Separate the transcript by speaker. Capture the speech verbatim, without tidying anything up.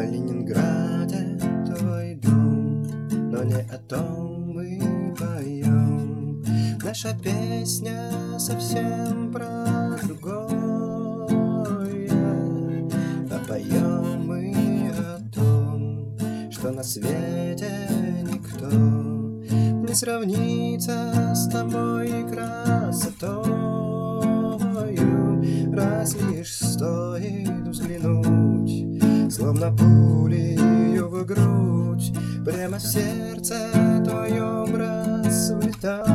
Speaker 1: Ленинграде твой дом, но не о том мы поем. Наша песня совсем про другое, а поем мы о том, что на свете никто не сравнится с тобой красотою, раз лишь стоит взглянуть, словно пулею в грудь, прямо в сердце твоем расцветает.